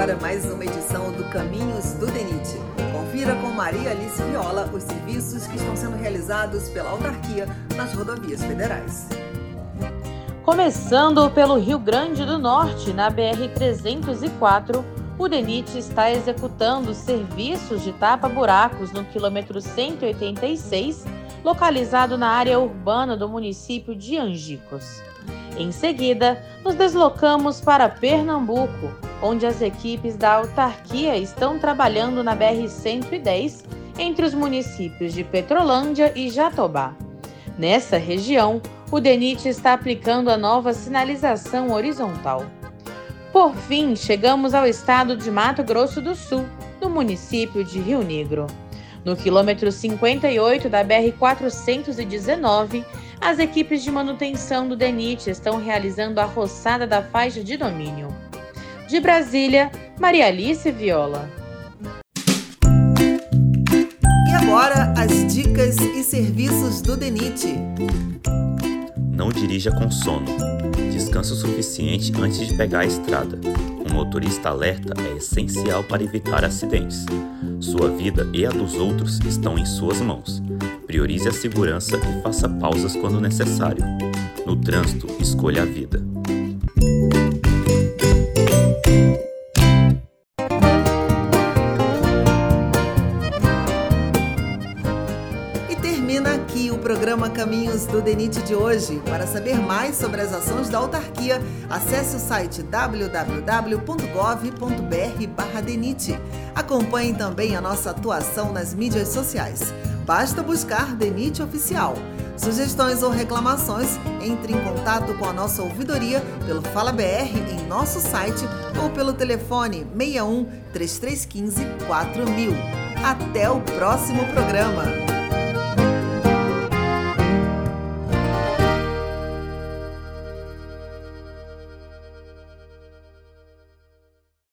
agora mais uma edição do Caminhos do DENIT. Confira com Maria Alice Viola os serviços que estão sendo realizados pela autarquia nas rodovias federais. Começando pelo Rio Grande do Norte, na BR-304, o DENIT está executando serviços de tapa-buracos no quilômetro 186, localizado na área urbana do município de Angicos. Em seguida, nos deslocamos para Pernambuco, onde as equipes da autarquia estão trabalhando na BR-110, entre os municípios de Petrolândia e Jatobá. Nessa região, o DENIT está aplicando a nova sinalização horizontal. Por fim, chegamos ao estado de Mato Grosso do Sul, no município de Rio Negro. No quilômetro 58 da BR-419, as equipes de manutenção do DENIT estão realizando a roçada da faixa de domínio. De Brasília, Maria Alice Viola. E agora, as dicas e serviços do DENIT. Não dirija com sono. Descanse o suficiente antes de pegar a estrada. Um motorista alerta é essencial para evitar acidentes. Sua vida e a dos outros estão em suas mãos. Priorize a segurança e faça pausas quando necessário. No trânsito, escolha a vida. E termina aqui o programa Caminhos do DENIT de hoje. Para saber mais sobre as ações da autarquia, acesse o site www.gov.br/DENIT. Acompanhe também a nossa atuação nas mídias sociais. Basta buscar DENIT Oficial. Sugestões ou reclamações, entre em contato com a nossa ouvidoria pelo Fala BR em nosso site ou pelo telefone 61 3315 4000. Até o próximo programa!